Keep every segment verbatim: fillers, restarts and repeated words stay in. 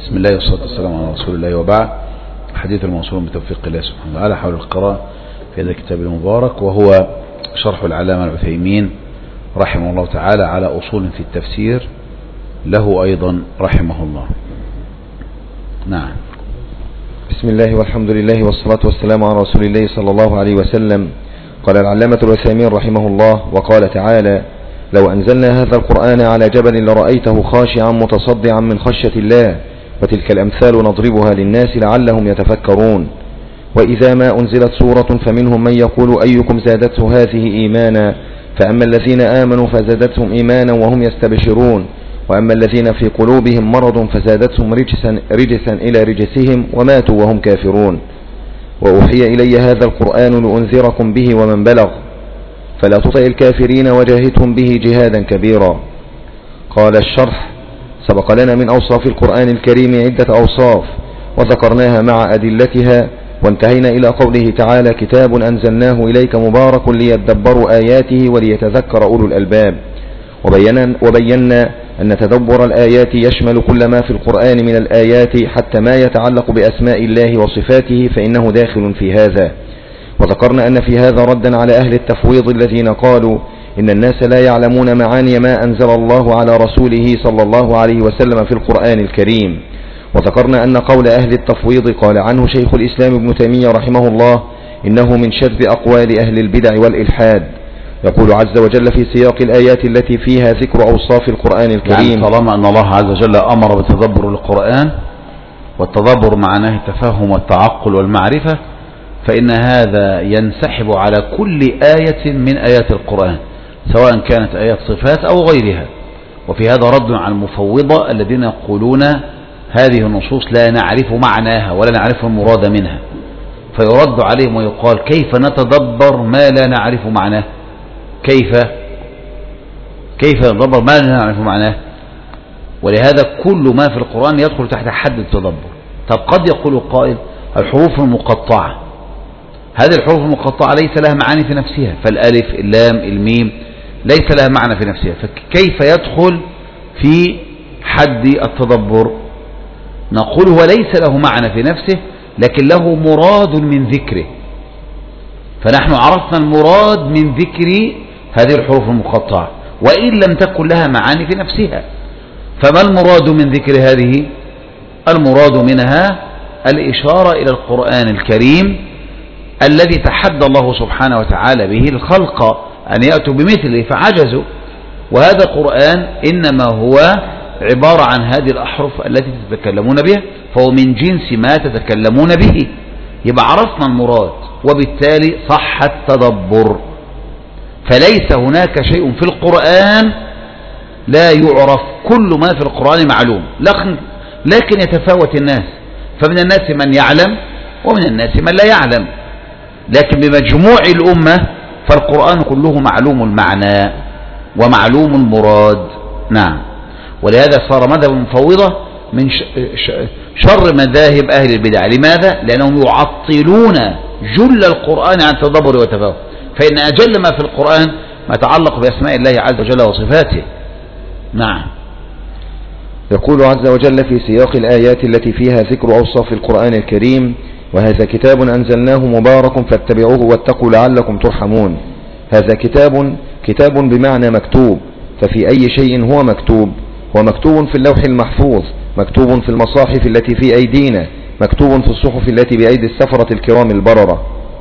بسم الله والصلاة والسلام على رسول الله، وبعد. حديث الموصول بتوفيق الله سبحانه وتعالى حول القراءة في هذا الكتاب المبارك، وهو شرح العلامة العثيمين رحمه الله تعالى على أصول في التفسير له أيضا رحمه الله. نعم. بسم الله والحمد لله والصلاة والسلام على رسول الله صلى الله عليه وسلم. قال العلامة العثيمين رحمه الله وقال تعالى: لو أنزلنا هذا القرآن على جبل لرأيته خاشعا متصدعا من خشية الله، وتلك الأمثال نضربها للناس لعلهم يتفكرون. وإذا ما أنزلت سورة فمنهم من يقول أيكم زادته هذه إيمانا، فأما الذين آمنوا فزادتهم إيمانا وهم يستبشرون، وأما الذين في قلوبهم مرض فزادتهم رجسا, رجسا إلى رجسهم وماتوا وهم كافرون. وأوحي إلي هذا القرآن لأنذركم به ومن بلغ، فلا تطع الكافرين وجاهدهم به جهادا كبيرا. قال الشرح: سبق لنا من أوصاف القرآن الكريم عدة أوصاف وذكرناها مع أدلتها، وانتهينا إلى قوله تعالى: كتاب أنزلناه إليك مبارك ليدبروا آياته وليتذكر أولو الألباب. وبينا, وبينا أن تدبر الآيات يشمل كل ما في القرآن من الآيات حتى ما يتعلق بأسماء الله وصفاته فإنه داخل في هذا. وذكرنا أن في هذا ردا على أهل التفويض الذين قالوا إن الناس لا يعلمون معاني ما أنزل الله على رسوله صلى الله عليه وسلم في القرآن الكريم. وذكرنا أن قول أهل التفويض قال عنه شيخ الإسلام ابن تيمية رحمه الله إنه من شذ أقوال أهل البدع والإلحاد. يقول عز وجل في سياق الآيات التي فيها ذكر أوصاف القرآن الكريم، يعني طالما أن الله عز وجل أمر بتدبر القرآن، والتدبر معناه التفهم والتعقل والمعرفة، فإن هذا ينسحب على كل آية من آيات القرآن سواء كانت آيات صفات أو غيرها. وفي هذا رد على المفوضة الذين يقولون هذه النصوص لا نعرف معناها ولا نعرف المراد منها، فيرد عليهم ويقال: كيف نتدبر ما لا نعرف معناه؟ كيف كيف نتدبر ما لا نعرف معناه؟ ولهذا كل ما في القرآن يدخل تحت حد التدبر. طب قد يقول قائل: الحروف المقطعة، هذه الحروف المقطعة ليس لها معاني في نفسها، فالألف اللام الميم ليس لها معنى في نفسها، فكيف يدخل في حد التدبر؟ نقول هو ليس له معنى في نفسه، لكن له مراد من ذكره، فنحن عرفنا المراد من ذكر هذه الحروف المقطعة وإن لم تكن لها معاني في نفسها. فما المراد من ذكر هذه؟ المراد منها الإشارة إلى القرآن الكريم الذي تحدى الله سبحانه وتعالى به الخلق أن يأتوا بمثله فعجزوا، وهذا القرآن إنما هو عبارة عن هذه الأحرف التي تتكلمون بها، فهو من جنس ما تتكلمون به. يبقى عرفنا المراد، وبالتالي صح التدبر. فليس هناك شيء في القرآن لا يعرف، كل ما في القرآن معلوم، لكن يتفاوت الناس، فمن الناس من يعلم ومن الناس من لا يعلم، لكن بمجموع الأمة فالقرآن كله معلوم المعنى ومعلوم المراد. نعم. ولهذا صار مذهب المفوضة من شر مذاهب أهل البدع. لماذا؟ لأنهم يعطلون جل القرآن عن التدبر والتفاهم، فإن أجل ما في القرآن ما يتعلق بأسماء الله عز وجل وصفاته. نعم. يقول عز وجل في سياق الآيات التي فيها ذكر أوصاف القرآن الكريم: وهذا كتاب أنزلناه مبارك فاتبعوه واتقوا لعلكم ترحمون. هذا كتاب كتاب بمعنى مكتوب، ففي أي شيء هو مكتوب؟ هو مكتوب في اللوح المحفوظ، مكتوب في المصاحف التي في أيدينا، مكتوب في الصحف التي بأيدي السفرة الكرام البررة.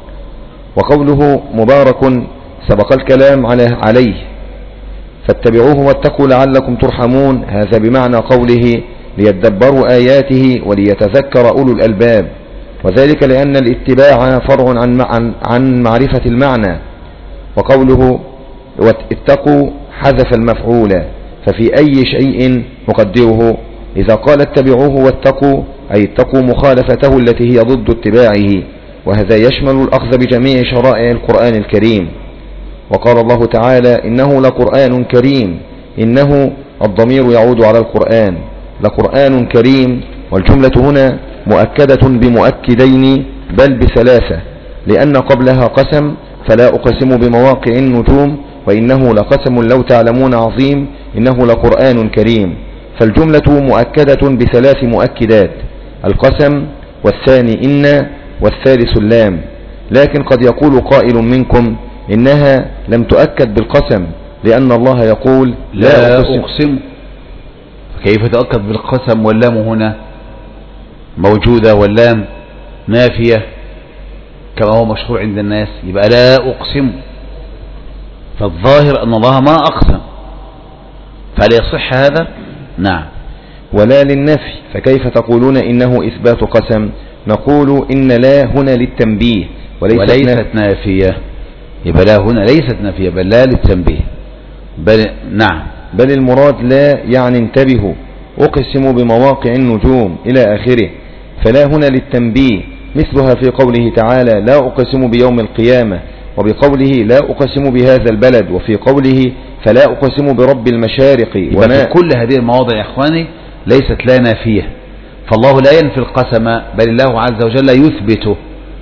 وقوله مبارك سبق الكلام عليه، فاتبعوه واتقوا لعلكم ترحمون، هذا بمعنى قوله ليدبروا آياته وليتذكر أولو الألباب، وذلك لأن الاتباع فرع عن عن معرفة المعنى. وقوله اتقوا حذف المفعول، ففي أي شيء مقدره. إذا قال اتبعوه واتقوا أي اتقوا مخالفته التي هي ضد اتباعه، وهذا يشمل الأخذ بجميع شرائع القرآن الكريم. وقال الله تعالى: إنه لقرآن كريم. إنه الضمير يعود على القرآن، لقرآن كريم، والجملة هنا مؤكدة بمؤكدين بل بثلاثة، لأن قبلها قسم: فلا أقسم بمواقع النجوم وإنه لقسم لو تعلمون عظيم إنه لقرآن كريم. فالجملة مؤكدة بثلاث مؤكدات: القسم، والثاني إن، والثالث اللام. لكن قد يقول قائل منكم إنها لم تؤكد بالقسم، لأن الله يقول لا, لا أقسم, أقسم. كيف تؤكد بالقسم واللام هنا موجودة واللام نافية كما هو مشهور عند الناس؟ يبقى لا أقسم، فالظاهر أن الله ما أقسم، فلا يصح هذا؟ نعم. ولا للنفي، فكيف تقولون إنه إثبات قسم؟ نقول إن لا هنا للتنبيه وليست, وليست نافية. يبقى لا هنا ليست نافية بل لا للتنبيه. بل نعم، بل المراد لا يعني انتبهوا، أقسم بمواقع النجوم إلى آخره، فلا هنا للتنبيه، مثلها في قوله تعالى لا أقسم بيوم القيامة، وبقوله لا أقسم بهذا البلد، وفي قوله فلا أقسم برب المشارق. وما كل هذه المواضع يا إخواني ليست لا نافية، فالله لا ينفي القسم بل الله عز وجل يثبته.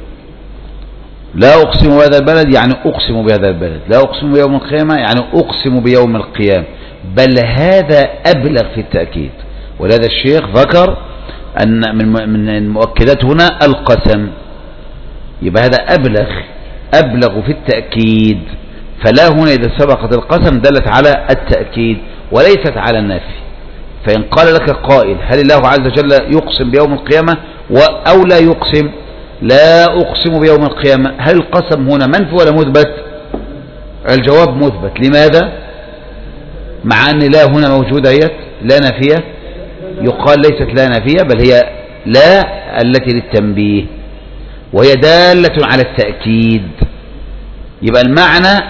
لا أقسم بهذا البلد يعني أقسم بهذا البلد، لا أقسم بيوم القيامة يعني أقسم بيوم القيامة، بل هذا أبلغ في التأكيد. ولهذا الشيخ ذكر أن من المؤكدات هنا القسم، يبقى هذا أبلغ أبلغ في التأكيد. فلا هنا إذا سبقت القسم دلت على التأكيد وليست على النفي. فإن قال لك قائل هل الله عز وجل يقسم بيوم القيامة أو لا يقسم؟ لا أقسم بيوم القيامة، هل القسم هنا منفي ولا مثبت؟ الجواب مثبت. لماذا؟ مع أن لا هنا موجودة هي لا نافية، يقال ليست لا نافية بل هي لا التي للتنبيه، وهي دالة على التأكيد. يبقى المعنى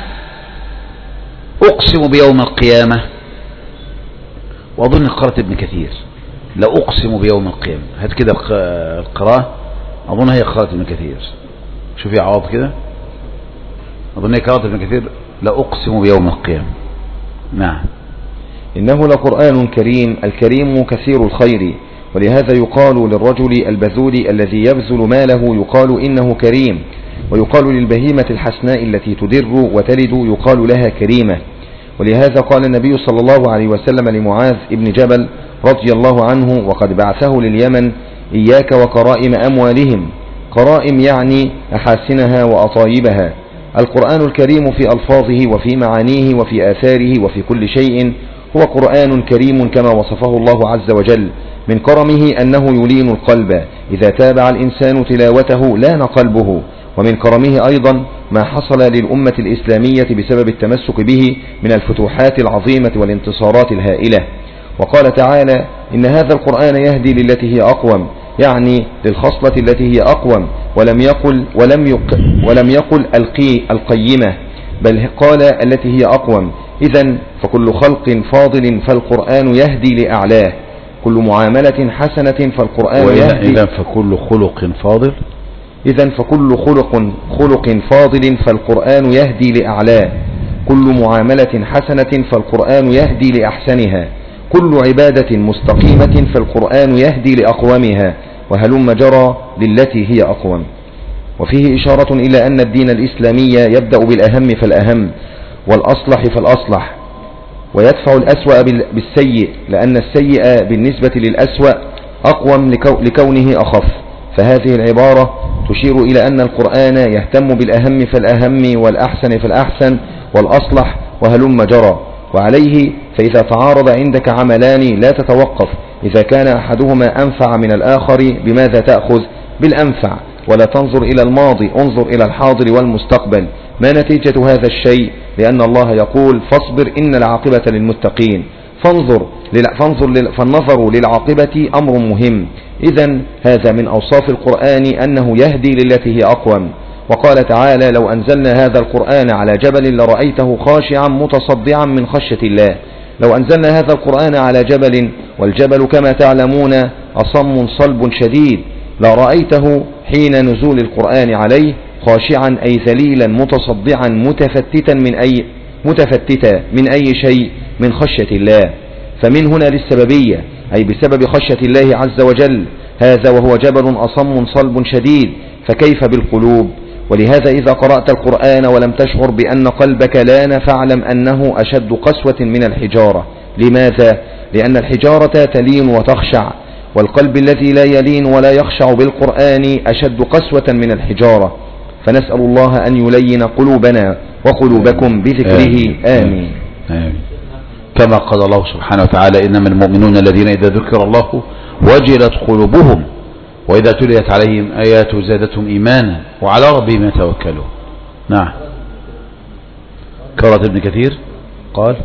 أقسم بيوم القيامة، وأظن قرأت ابن كثير لا أقسم بيوم القيامة، هات كده القراءة، أظن هي قراءة ابن كثير، شوفي عوض كده، أظن هي قراءة ابن كثير لا أقسم بيوم القيامة. نعم. إنه لقرآن كريم، الكريم كثير الخير، ولهذا يقال للرجل البذول الذي يبذل ماله يقال إنه كريم، ويقال للبهيمة الحسناء التي تدر وتلد يقال لها كريمة. ولهذا قال النبي صلى الله عليه وسلم لمعاذ ابن جبل رضي الله عنه وقد بعثه لليمن: إياك وكرائم أموالهم. كرائم يعني أحاسنها وأطايبها. القرآن الكريم في ألفاظه وفي معانيه وفي آثاره وفي كل شيء هو قرآن كريم كما وصفه الله عز وجل. من كرمه أنه يلين القلب، إذا تابع الإنسان تلاوته لان قلبه. ومن كرمه أيضا ما حصل للأمة الإسلامية بسبب التمسك به من الفتوحات العظيمة والانتصارات الهائلة. وقال تعالى: إن هذا القرآن يهدي للتي هي أقوم، يعني للخصلة التي هي أقوم، ولم يقل ولم يق ولم يقل القي القيمة، بل قال التي هي أقوم. إذن فكل خلق فاضل فالقرآن يهدي لأعلاه، كل معاملة حسنة فالقرآن يهدي. إذن فكل خلق فاضل إذن فكل خلق خلق فاضل فالقرآن يهدي لأعلاه، كل معاملة حسنة فالقرآن يهدي لأحسنها، كل عبادة مستقيمة فالقرآن يهدي لأقومها، وهلم جرى للتي هي أقوم. وفيه إشارة إلى أن الدين الإسلامي يبدأ بالأهم فالأهم، والأصلح فالأصلح، ويدفع الأسوأ بالسيء، لأن السيء بالنسبة للأسوأ أقوم لكونه أخف. فهذه العبارة تشير إلى أن القرآن يهتم بالأهم فالأهم، والأحسن فالأحسن، والأصلح، وهلم جرى. وعليه فإذا تعارض عندك عملان لا تتوقف، إذا كان أحدهما أنفع من الآخر بماذا تأخذ؟ بالأنفع، ولا تنظر إلى الماضي، انظر إلى الحاضر والمستقبل. ما نتيجة هذا الشيء؟ لأن الله يقول: فاصبر إن العاقبة للمتقين. فانظر فانظر فالنظر للعاقبة أمر مهم. إذن هذا من أوصاف القرآن أنه يهدي للتي هي أقوم. وقال تعالى: لو أنزلنا هذا القرآن على جبل لرأيته خاشعا متصدعا من خشية الله. لو أنزلنا هذا القرآن على جبل، والجبل كما تعلمون أصم صلب شديد، لرأيته حين نزول القرآن عليه خاشعا أي ذليلا متصدعا متفتتا من أي متفتتا من أي شيء؟ من خشية الله. فمن هنا للسببية، أي بسبب خشية الله عز وجل. هذا وهو جبل أصم صلب شديد، فكيف بالقلوب؟ ولهذا إذا قرأت القرآن ولم تشعر بأن قلبك لان فاعلم أنه أشد قسوة من الحجارة. لماذا؟ لأن الحجارة تلين وتخشع، والقلب الذي لا يلين ولا يخشع بالقرآن أشد قسوة من الحجارة. فنسأل الله أن يلين قلوبنا وقلوبكم بذكره. آمين. آمين. كما قال الله سبحانه وتعالى: إنما المؤمنون الذين إذا ذكر الله وجلت قلوبهم وإذا تليت عليهم آياته زادتهم إيمانا وعلى ربهم يتوكلون. نعم. قرأت ابن كثير قال: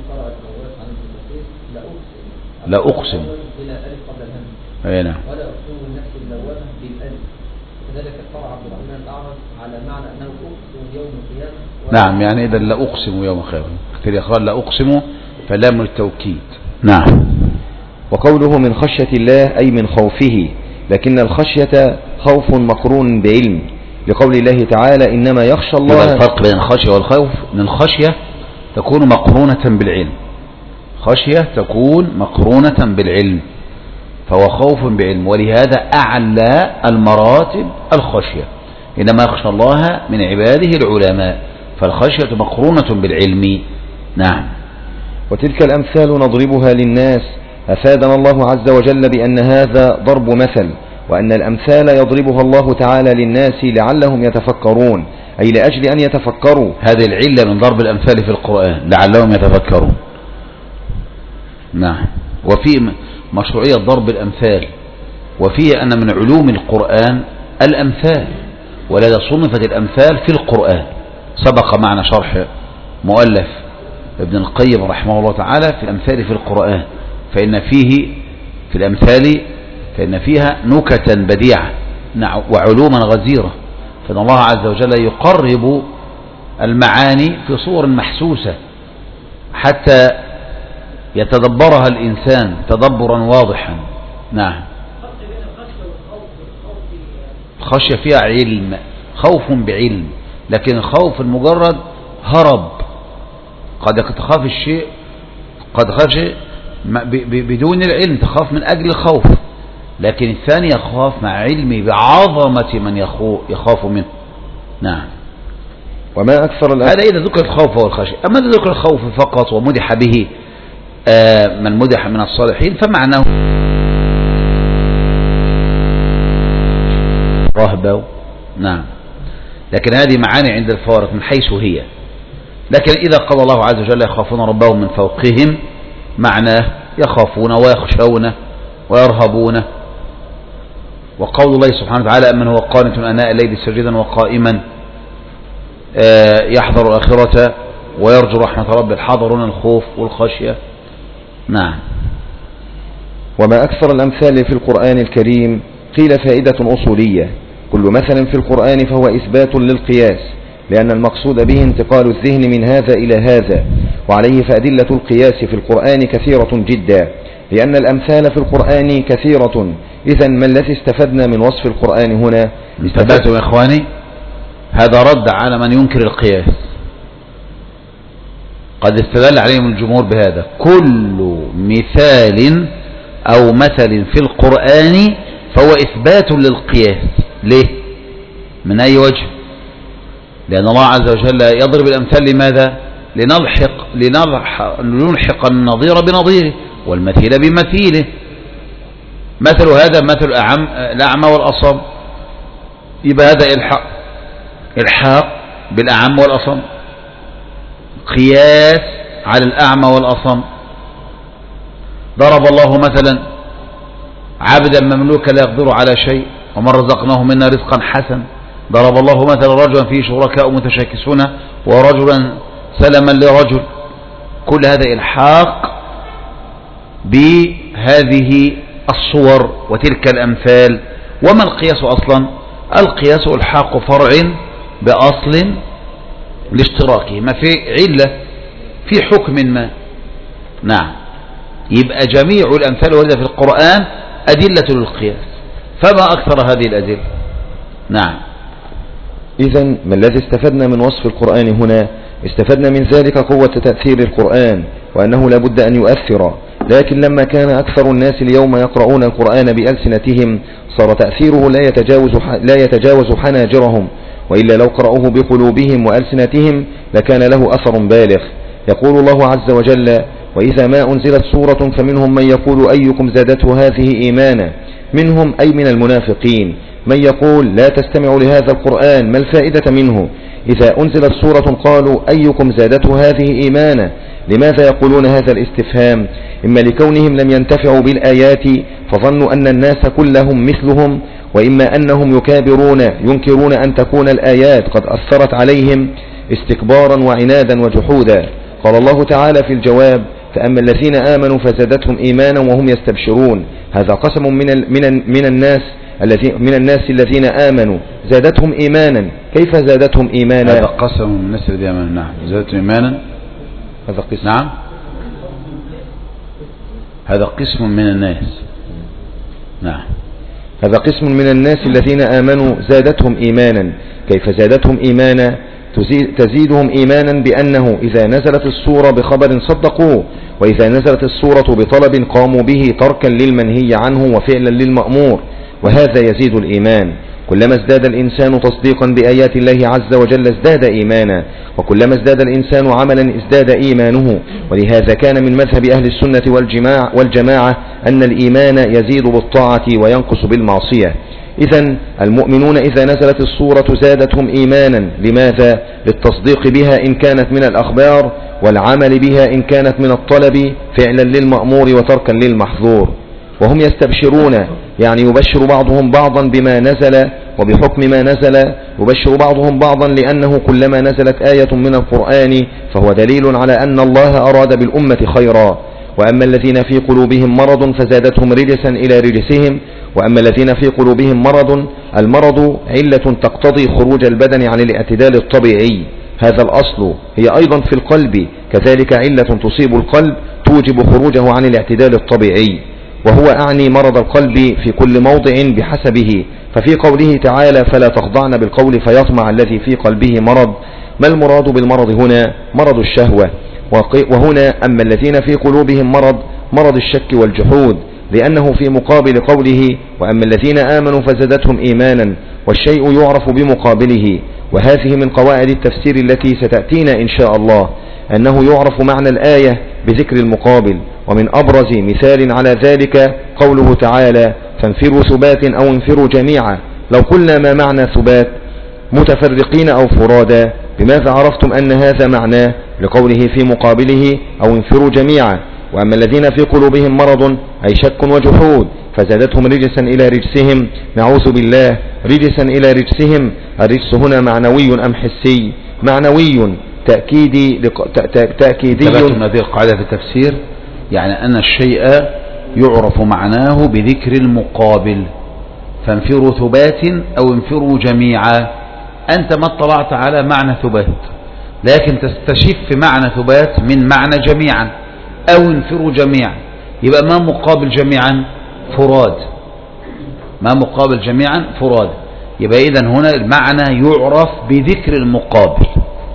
لا أقسم. أي نعم. ولا أقسم النفس اللوامة بالألف. وكذلك قال عبد الرحمن الأعرج على معنى أنه أقسم يوم القيامة. نعم، يعني إذا لا أقسم يوم القيامة. كثير يقال لا أقسم فلام التوكيد. نعم. وقوله من خشية الله أي من خوفه، لكن الخشية خوف مقرون بعلم، لقول الله تعالى: إنما يخشى الله. الفرق بين الخشية والخوف من الخشية تكون مقرونة بالعلم، خشية تكون مقرونة بالعلم، فهو خوف بعلم، ولهذا أعلى المراتب الخشية. إنما يخشى الله من عباده العلماء، فالخشية مقرونة بالعلم. نعم. وتلك الأمثال نضربها للناس، أفادنا الله عز وجل بأن هذا ضرب مثل، وأن الأمثال يضربها الله تعالى للناس لعلهم يتفكرون، أي لأجل أن يتفكروا. هذه العلة من ضرب الأمثال في القرآن، لعلهم يتفكرون. نعم. وفي مشروعية ضرب الأمثال، وفيه أن من علوم القرآن الأمثال، ولذا صنفت الأمثال في القرآن. سبق معنا شرح مؤلف ابن القيم رحمه الله تعالى في الأمثال في القرآن، فإن فيه في الأمثال فإن فيها نكتا بديعة وعلوما غزيرة، فإن الله عز وجل يقرب المعاني في صور محسوسة حتى يتدبرها الإنسان تدبرا واضحا. نعم. خشية فيها علم، خوف بعلم، لكن الخوف المجرد هرب، قد تخاف الشيء قد تخاف شيء بدون العلم، تخاف من أجل الخوف، لكن الثاني يخاف مع علمه بعظمة من يخاف منه. نعم. وما أكثر هذا إذا ذكر الخوف والخشية. أما إذا ذكر الخوف فقط ومدح به من مدح من الصالحين فمعناه رهبة. نعم. لكن هذه معاني عند الفارق من حيث هي. لكن إذا قال الله عز وجل يخافون ربهم من فوقهم، معناه يخافون ويخشون ويرهبون. وقول الله سبحانه وتعالى: أمن هو قانت آناء الليل ساجدا وقائما يحذر الآخرة ويرجو رحمة ربه، الحذر الخوف والخشية. نعم. وما أكثر الأمثال في القرآن الكريم قيل فائدة أصولية. كل مثل في القرآن فهو إثبات للقياس، لأن المقصود به انتقال الذهن من هذا إلى هذا، وعليه فأدلة القياس في القرآن كثيرة جدا، لأن الأمثال في القرآن كثيرة. إذن ما الذي استفدنا من وصف القرآن هنا؟ استفدتم يا إخواني؟ هذا رد على من ينكر القياس، قد استدل عليهم الجمهور بهذا: كل مثال أو مثل في القرآن فهو إثبات للقياس. ليه؟ من أي وجه؟ لأن الله عز وجل يضرب الأمثال لماذا؟ لنلحق لنلحق النظير بنظيره والمثيل بمثيله. مثل هذا مثل الأعمى والأصم، يبقى هذا إلحاق إلحاق بالأعم والأصم، قياس على الأعمى والأصم. ضرب الله مثلا عبدا مملوكا لا يقدر على شيء ومن رزقناه منا رزقا حسنا. ضرب الله مثلا رجلا فيه شركاء متشاكسون ورجلا سلما لرجل. كل هذا إلحاق بهذه الصور وتلك الأمثال. وما القياس أصلا؟ القياس إلحاق فرع بأصل لاشتراكه، ما في علة في حكم ما. نعم. يبقى جميع الأمثال والذي في القرآن أدلة للقياس، فما أكثر هذه الأدلة. نعم. إذن ما الذي استفدنا من وصف القرآن هنا؟ استفدنا من ذلك قوة تأثير القرآن، وأنه لا بد أن يؤثر. لكن لما كان أكثر الناس اليوم يقرؤون القرآن بألسنتهم صار تأثيره لا يتجاوز لا يتجاوز حناجرهم، وإلا لو قرأوه بقلوبهم وألسنتهم لكان له أثر بالغ. يقول الله عز وجل: وإذا ما أنزلت سورة فمنهم من يقول أيكم زادته هذه إيمانا، منهم أي من المنافقين من يقول لا تستمعوا لهذا القرآن ما الفائدة منه. إذا أنزلت سورة قالوا أيكم زادته هذه إيمانا. لماذا يقولون هذا الاستفهام؟ إما لكونهم لم ينتفعوا بالآيات فظنوا أن الناس كلهم مثلهم، وإما أنهم يكابرون ينكرون أن تكون الآيات قد أثرت عليهم استكبارا وعنادا وجحودا. قال الله تعالى في الجواب: فأما الذين آمنوا فزادتهم إيمانا وهم يستبشرون. هذا قسم من من من الناس الذين من الناس الذين آمنوا زادتهم إيمانا. كيف زادتهم إيمانا؟ هذا قسم من الناس الذين آمنوا. نعم، زادتهم إيمانا. هذا قسم. نعم، هذا قسم من الناس. نعم، هذا قسم من الناس الذين آمنوا زادتهم إيمانا. كيف زادتهم إيمانا؟ تزيدهم إيمانا بأنه إذا نزلت السورة بخبر صدقوه، وإذا نزلت السورة بطلب قاموا به تركا للمنهي عنه وفعلا للمأمور، وهذا يزيد الإيمان. كلما ازداد الإنسان تصديقا بآيات الله عز وجل ازداد إيمانا، وكلما ازداد الإنسان عملا ازداد إيمانه. ولهذا كان من مذهب أهل السنة والجماعة, والجماعة أن الإيمان يزيد بالطاعة وينقص بالمعصية. إذن المؤمنون إذا نزلت السورة زادتهم إيمانا. لماذا؟ للتصديق بها إن كانت من الأخبار، والعمل بها إن كانت من الطلب فعلا للمأمور وتركا للمحظور. وهم يستبشرون، يعني يبشر بعضهم بعضا بما نزل وبحكم ما نزل. يبشر بعضهم بعضا لأنه كلما نزلت آية من القرآن فهو دليل على أن الله أراد بالأمة خيرا. وأما الذين في قلوبهم مرض فزادتهم رجسا إلى رجسهم. وأما الذين في قلوبهم مرض، المرض علة تقتضي خروج البدن عن الاعتدال الطبيعي، هذا الأصل. هي أيضا في القلب كذلك علة تصيب القلب توجب خروجه عن الاعتدال الطبيعي، وهو أعني مرض القلب في كل موضع بحسبه. ففي قوله تعالى: فلا تخضعن بالقول فيطمع الذي في قلبه مرض. ما المراد بالمرض هنا؟ مرض الشهوة. وهنا أما الذين في قلوبهم مرض، مرض الشك والجحود، لأنه في مقابل قوله: وأما الذين آمنوا فزادتهم إيمانا، والشيء يعرف بمقابله. وهذه من قواعد التفسير التي ستأتينا إن شاء الله، أنه يعرف معنى الآية بذكر المقابل. ومن أبرز مثال على ذلك قوله تعالى: فانفروا ثبات أو انفروا جميعا. لو قلنا ما معنى ثبات متفرقين أو فرادا، بماذا عرفتم أن هذا معناه؟ لقوله في مقابله: أو انفروا جميعا. وأما الذين في قلوبهم مرض أي شك وجحود فزادتهم رجسا إلى رجسهم. نعوذ بالله، رجسا إلى رجسهم. الرجس هنا معنوي أم حسي؟ معنوي تأكيدي تأكيدي. ثبتنا هذه القاعدة في التفسير، يعني أن الشيء يعرف معناه بذكر المقابل. فانفروا ثبات أو انفروا جميعا. أنت ما اطلعت على معنى ثبات، لكن تستشف معنى ثبات من معنى جميعا، أو انفروا جميعا. يبقى ما مقابل جميعا؟ فراد. ما مقابل جميعا؟ فراد. يبقى إذن هنا المعنى يعرف بذكر المقابل.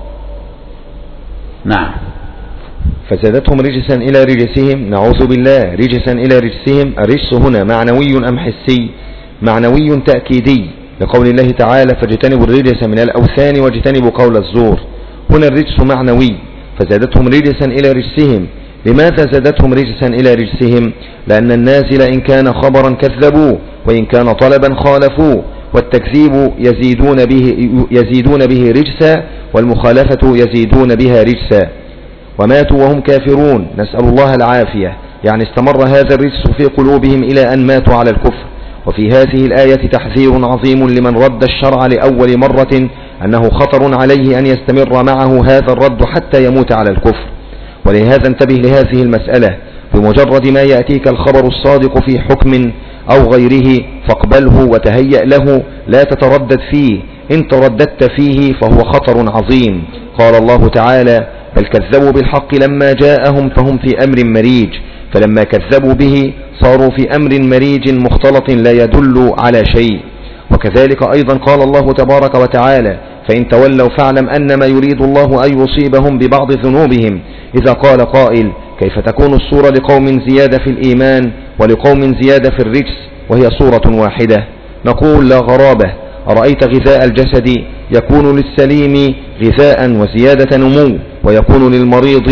نعم. فزادتهم رجسا إلى رجسهم. نعوذ بالله، رجسا إلى رجسهم. الرجس هنا معنوي أم حسي؟ معنوي تأكيدي، لقول الله تعالى: فاجتنبوا الرجس من الأوثان واجتنبوا قول الزور. هنا الرجس معنوي، فزادتهم رجسا إلى رجسهم. لماذا زادتهم رجسا إلى رجسهم؟ لأن النازل إن كان خبرا كذبوه، وإن كان طلبا خالفوه. والتكذيب يزيدون به, يزيدون به رجسا، والمخالفة يزيدون بها رجسا. وماتوا وهم كافرون، نسأل الله العافية. يعني استمر هذا الرجس في قلوبهم إلى أن ماتوا على الكفر. وفي هذه الآية تحذير عظيم لمن رد الشرع لأول مرة، أنه خطر عليه أن يستمر معه هذا الرد حتى يموت على الكفر. ولهذا انتبه لهذه المسألة. بمجرد ما يأتيك الخبر الصادق في حكم أو غيره فاقبله وتهيأ له، لا تتردد فيه. إن ترددت فيه فهو خطر عظيم. قال الله تعالى: بل كذبوا بالحق لما جاءهم فهم في أمر مريج. فلما كذبوا به صاروا في أمر مريج مختلط لا يدل على شيء. وكذلك أيضا قال الله تبارك وتعالى: فإن تولوا فاعلم أنما يريد الله أن يصيبهم ببعض ذنوبهم. إذا قال قائل: كيف تكون الصورة لقوم زيادة في الإيمان ولقوم زيادة في الرجس وهي صورة واحدة؟ نقول: لا غرابة. أرأيت غذاء الجسد يكون للسليم غذاء وزيادة نمو، ويكون للمريض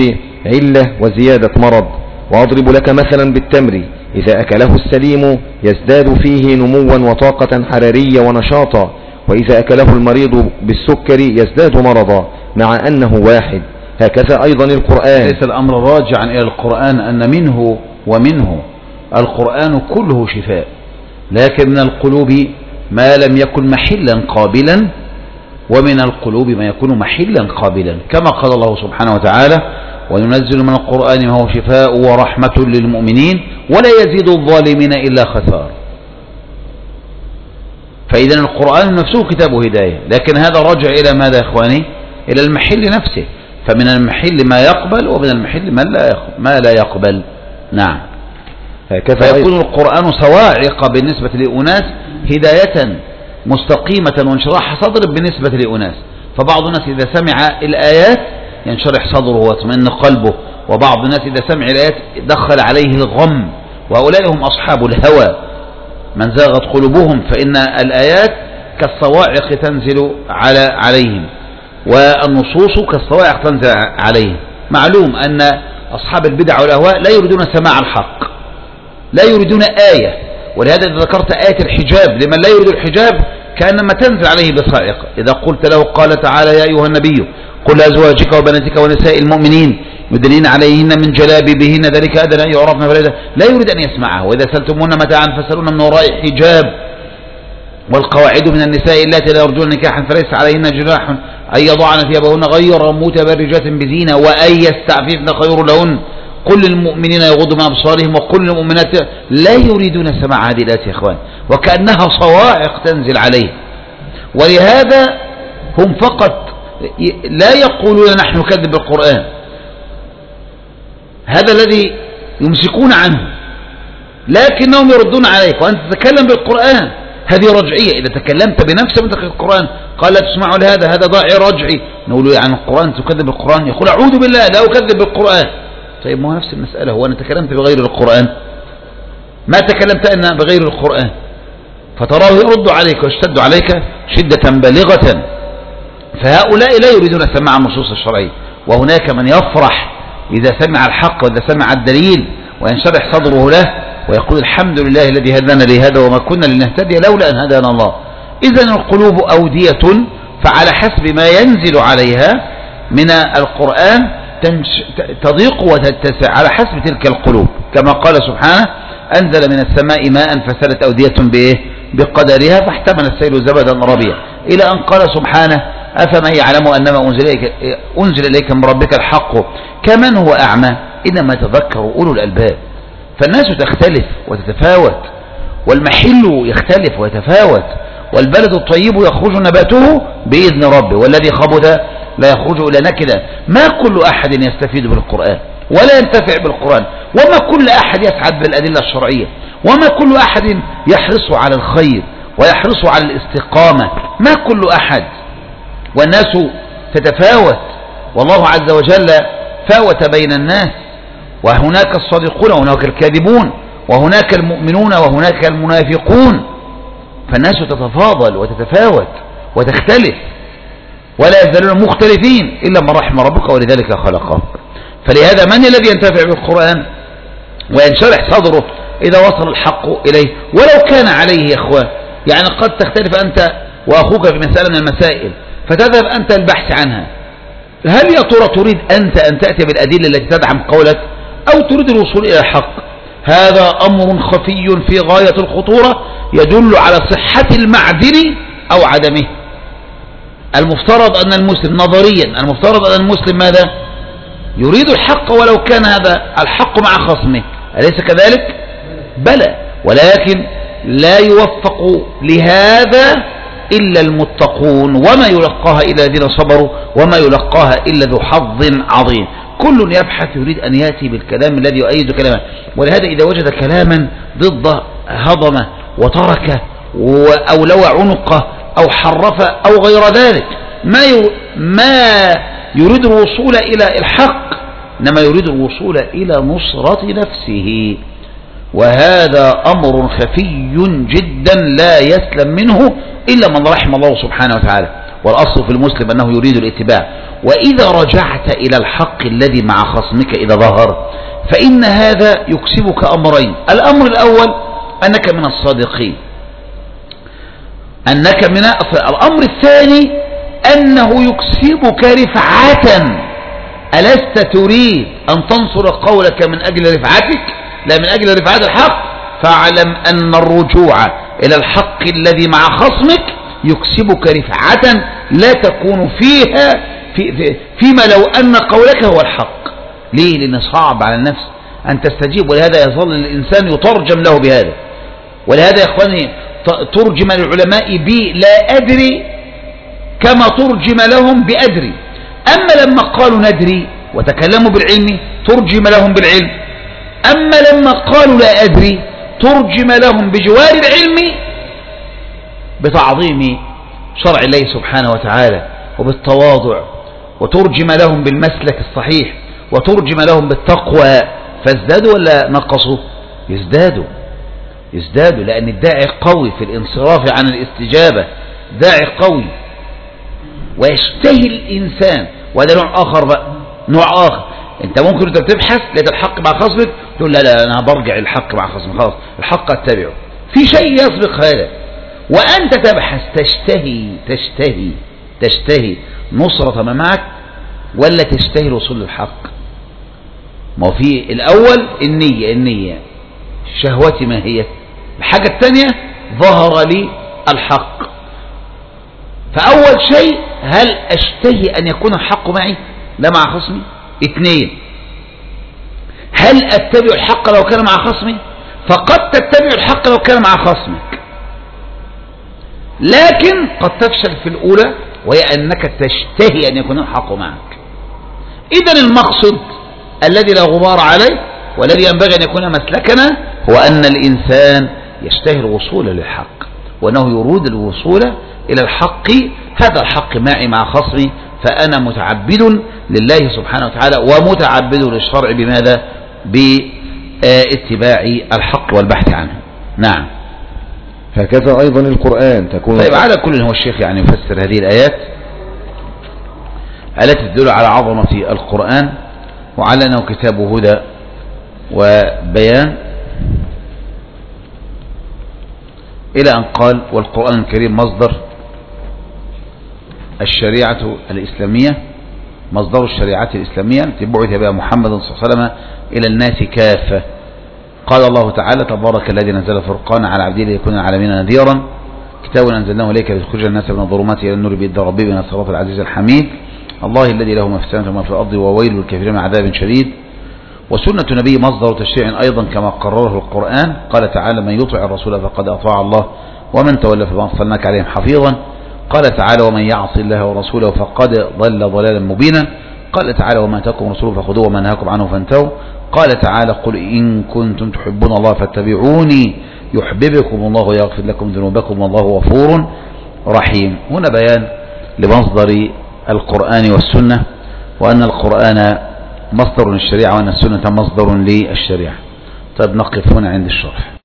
علة وزيادة مرض. وأضرب لك مثلا بالتمر، إذا أكله السليم يزداد فيه نموا وطاقة حرارية ونشاطا، وإذا أكله المريض بالسكر يزداد مرضا، مع أنه واحد. هكذا أيضا القرآن. ليس الأمر راجعا إلى القرآن أن منه ومنه، القرآن كله شفاء، لكن من القلوب ما لم يكن محلا قابلا، ومن القلوب ما يكون محلا قابلا، كما قال الله سبحانه وتعالى: وننزل من القرآن ما هو شفاء ورحمة للمؤمنين ولا يزيد الظالمين إلا خسار. فإذا القرآن نفسه كتاب هداية، لكن هذا رجع إلى ماذا يا إخواني؟ إلى المحل نفسه، فمن المحل ما يقبل ومن المحل ما لا يقبل. نعم. فيكون القرآن صواعق بالنسبة لأناس، هداية مستقيمة وانشراح صدر بالنسبة لأناس. فبعض الناس إذا سمع الآيات ينشرح صدره ويطمئن قلبه، وبعض الناس إذا سمع الآيات دخل عليه الغم، وهؤلاء هم أصحاب الهوى من زاغت قلوبهم، فإن الآيات كالصواعق تنزل على عليهم، والنصوص كالصواعق تنزل عليهم. معلوم أن أصحاب البدع والأهواء لا يريدون سماع الحق، لا يريدون آية. ولهذا ذكرت آية الحجاب، لمن لا يريد الحجاب كأنما تنزل عليه بصاعقة. إذا قلت له قال تعالى: يا أيها النبي قل لأزواجك وبناتك ونساء المؤمنين يدنين عليهن من جلابيبهن ذلك أدنى أن يعرفن فلا، لا يريد أن يسمعه. وإذا سألتمون متاعا فاسألون من وراء حجاب. والقواعد من النساء اللاتي لا يرجون نكاحا فليس عليهن جناح أن يضعن ثيابهن غير متبرجات بزينة وأن يستعففن خير لهن. قل للمؤمنين يغضوا من أبصارهم وقل للمؤمنات. لا يريدون سماع هذه الآيات يا إخوان، وكأنها صواعق تنزل عليه. ولهذا هم فقط لا يقولون نحن نكذب بالقرآن، هذا الذي يمسكون عنه، لكنهم يردون عليك وأنت تتكلم بالقرآن. هذه رجعية. إذا تكلمت بنفس منطق القرآن قال لا تسمعوا لهذا، هذا ضاعي رجعي. نقول له عن القرآن تكذب بالقرآن؟ يقول أعوذ بالله لا أكذب بالقرآن. طيب ما هو نفس المسألة، هو أنا تكلمت بغير القرآن؟ ما تكلمت أنا بغير القرآن؟ فتراه يرد عليك ويشتد عليك شدة بالغة. فهؤلاء لا يريدون سماع النصوص الشرعية، وهناك من يفرح إذا سمع الحق وإذا سمع الدليل وينشرح صدره له ويقول الحمد لله الذي هدانا لهذا وما كنا لنهتدي لولا أن هدانا الله. إذن القلوب أودية، فعلى حسب ما ينزل عليها من القرآن تضيق وتتسع على حسب تلك القلوب، كما قال سبحانه: أنزل من السماء ماء فسالت أودية بإيه؟ بقدرها فاحتمل السيل زبدا ربيا، إلى أن قال سبحانه: أفمن يعلم أنما أنزل إليك, أنزل إليك من ربك الحق كمن هو أعمى إنما يتذكر أولو الألباب. فالناس تختلف وتتفاوت، والمحل يختلف ويتفاوت، والبلد الطيب يخرج نباته بإذن ربه والذي خبث لا يخرج إلى نكدا. ما كل أحد يستفيد بالقرآن ولا ينتفع بالقرآن، وما كل أحد يسعد بالأدلة الشرعية، وما كل أحد يحرص على الخير ويحرص على الاستقامة. ما كل أحد، والناس تتفاوت، والله عز وجل فاوت بين الناس، وهناك الصادقون وهناك الكاذبون، وهناك المؤمنون وهناك المنافقون. فالناس تتفاضل وتتفاوت وتختلف، ولا يزالون مختلفين إلا من رحم ربك ولذلك خلقهم. فلهذا من الذي ينتفع بالقرآن وينشرح صدره إذا وصل الحق إليه ولو كان عليه يا إخوان؟ يعني قد تختلف أنت وأخوك في مسألة من المسائل فتذهب أنت البحث عنها، هل يا ترى تريد أنت أن تأتي بالأدلة التي تدعم قولك أو تريد الوصول إلى الحق؟ هذا أمر خفي في غاية الخطورة يدل على صحة المعذر أو عدمه. المفترض أن المسلم نظريا المفترض أن المسلم ماذا؟ يريد الحق ولو كان هذا الحق مع خصمه، أليس كذلك؟ بلى، ولكن لا يوفق لهذا إلا المتقون، وما يلقاها إلا الذين صبروا وما يلقاها إلا ذو حظ عظيم. كل يبحث يريد أن يأتي بالكلام الذي يؤيد كلامه، ولهذا إذا وجد كلاما ضده هضمه وتركه أو لوى عنقه أو حرف أو غير ذلك. ما ما يريد الوصول إلى الحق، إنما يريد الوصول إلى نصرة نفسه، وهذا أمر خفي جدا لا يسلم منه إلا من رحم الله سبحانه وتعالى. والأصل في المسلم أنه يريد الاتباع، وإذا رجعت إلى الحق الذي مع خصمك إذا ظهر فإن هذا يكسبك أمرين. الأمر الأول أنك من الصادقين، أنك من الأمر الثاني أنه يكسبك رفعة. ألست تريد أن تنصر قولك من أجل رفعتك لا من أجل رفعة الحق؟ فاعلم أن الرجوع إلى الحق الذي مع خصمك يكسبك رفعة لا تكون فيها في في فيما لو أن قولك هو الحق. ليه؟ لأن صعب على النفس أن تستجيب، ولهذا يظل الإنسان يترجم له بهذا. ولهذا يا إخواني ترجم العلماء بي لا أدري كما ترجم لهم بأدري. أما لما قالوا ندري وتكلموا بالعلم ترجم لهم بالعلم، أما لما قالوا لا أدري ترجم لهم بجوار العلم بتعظيم شرع الله سبحانه وتعالى وبالتواضع، وترجم لهم بالمسلك الصحيح، وترجم لهم بالتقوى. فازدادوا ولا نقصوا؟ يزدادوا يزدادوا لأن الداعي قوي في الانصراف عن الاستجابة، داعي قوي ويشتهي الإنسان. وهذا نوع آخر بقى، نوع آخر. أنت ممكن أنت بتبحث لقيت الحق مع خصمك تقول لا لا أنا برجع الحق مع خصمك، خلاص الحق أتبعه. في شيء يسبق هذا، وأنت تبحث تشتهي تشتهي تشتهي نصرة ما معك ولا تشتهي الوصول للحق؟ ما هو في الأول النية النية شهوتي ما هي؟ الحاجة الثانية ظهر لي الحق. فأول شيء هل أشتهي أن يكون الحق معي لا مع خصمي؟ اثنين، هل أتبع الحق لو كان مع خصمي؟ فقد تتبع الحق لو كان مع خصمك، لكن قد تفشل في الأولى وهي أنك تشتهي أن يكون الحق معك. إذن المقصد الذي لا غبار عليه والذي ينبغي أن يكون مسلكنا هو أن الإنسان يشتهي الوصول للحق، وأنه يريد الوصول إلى الحق. هذا الحق معي مع خصمي، فأنا متعبد لله سبحانه وتعالى ومتعبد للشرع. بماذا؟ باتباع الحق والبحث عنه. نعم. هكذا أيضا القرآن تكون. طيب على كل هو الشيخ يعني يفسر هذه الآيات التي تدل على عظمة القرآن وعلى أنه كتاب هدى وبيان، إلى أن قال والقرآن الكريم مصدر الشريعة الإسلامية، مصدر الشريعة الإسلامية التي بعث بها محمد صلى الله عليه وسلم إلى الناس كافة. قال الله تعالى تبارك الذي نزل الفرقان على عبده ليكون العالمين نذيرا، كتاب أنزلناه إليك لتخرج الناس من الظلمات إلى النور بإذن ربهم إلى الصراط العزيز الحميد، الله الذي له ما في السماوات وما في الأرض وويل للكافرين من عذاب شديد. وسنة النبي مصدر تشريع أيضا كما قرره القرآن. قال تعالى من يطع الرسول فقد أطاع الله ومن تولى فما أرسلناك عليهم حفيظا. قال تعالى ومن يعص الله ورسوله فقد ضل ضلالا مبينا. قال تعالى وما أتاكم رسوله فخذوه وما نهاكم عنه فانتهوا. قال تعالى قل إن كنتم تحبون الله فاتبعوني يحببكم الله ويغفر لكم ذنوبكم والله غفور رحيم. هنا بيان لمصدر القرآن والسنة، وأن القرآن مصدر للشريعة وأن السنة مصدر للشريعة. طيب نقف هنا عند الشرح.